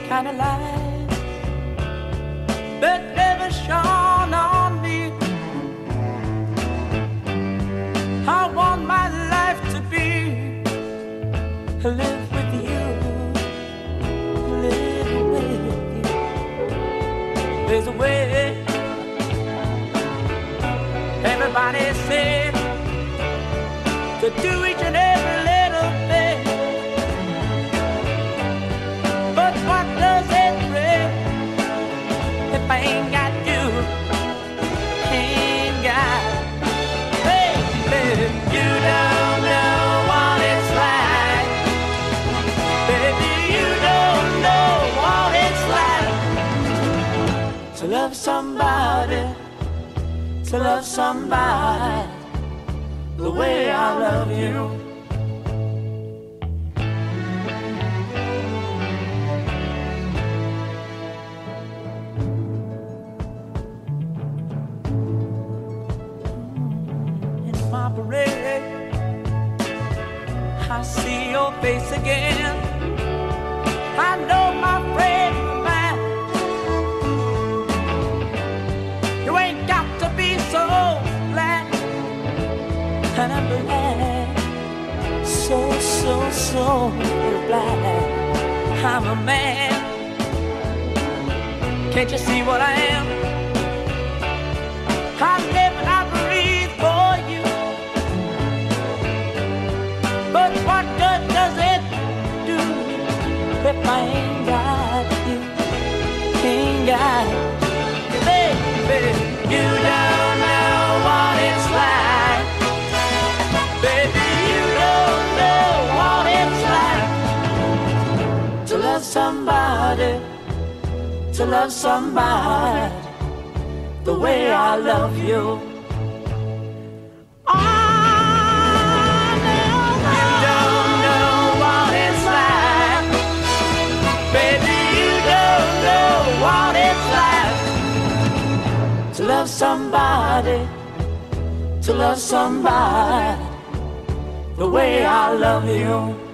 kind of light that never shone on me. I want my life to be live with you, live with you. There's a way. Everybody said to do each and every little thing, but what does it bring if I ain't got you? Ain't got, baby, you don't know what it's like. Baby, you don't know what it's like to love somebody, to love somebody the way I love you. In my parade, I see your face again. I know my friend of mine, you ain't got to be so glad. And I'm glad, so glad I'm a man. Can't you see what I am? I live and I breathe for you. But what good does it do if I ain't got you? Ain't got you, baby. You don't know what it's like. Baby, you don't know what it's like to love somebody, to love somebody the way I love you. Oh, no, you don't know what it's like. Baby, you don't know what it's like to love somebody, to love somebody the way I love you.